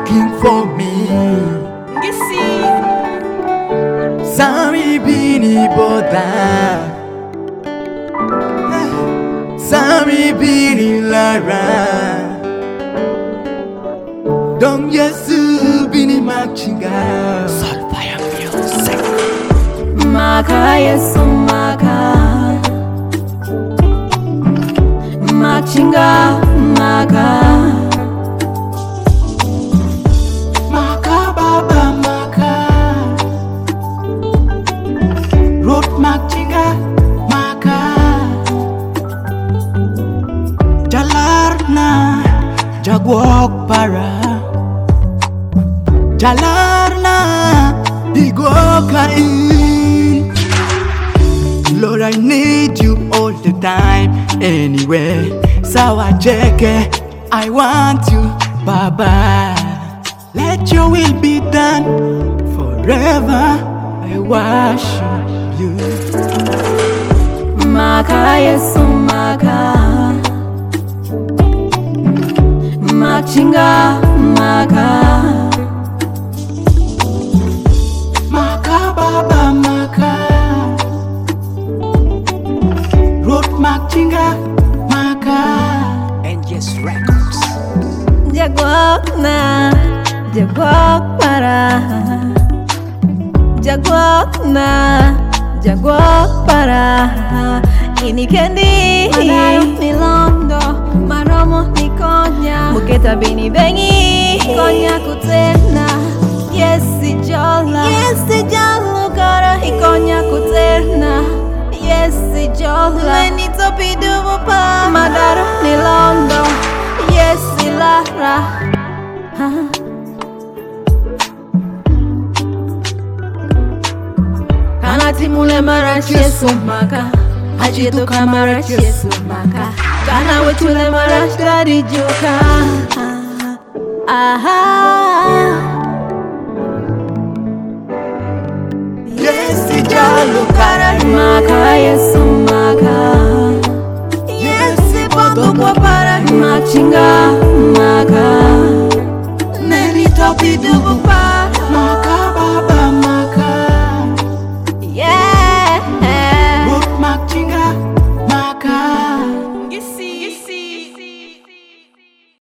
looking for me. Sami bini boda, Sami bini lara. Dom Yesu bini machinga. Solfaya music. Maka Yesu maka, machinga maka. Maka baba maka, road machinga maka. Jalarna jagwok para, Jalarna digokain. Lord, I need you all the time, anyway. Sawa jeke, I want you, Baba. Let your will be done forever. I worship you. Maka Yesu maka, machinga maka. Maka baba maka, road machinga maka. And yes, records. Jagwok na, jagwok para. Jagwok na, jagwok para. Ini kendi Madaro milondo, maromo ni konya. Muketa bini bengi, konya kutena. Yesi jolo kara ikonya kutena. Yesi jolo leni topi dubu pa. Madaro milondo, yesi lara. Kanati mule marachi Yesu maka, ajitu kamarachi Yesu maka. Kana wetule marachi gadi joka. Yesi jalo kara Maka Yesu maka, Yesi bodo kwa para machinga maka. Neni topi dubu pa Maka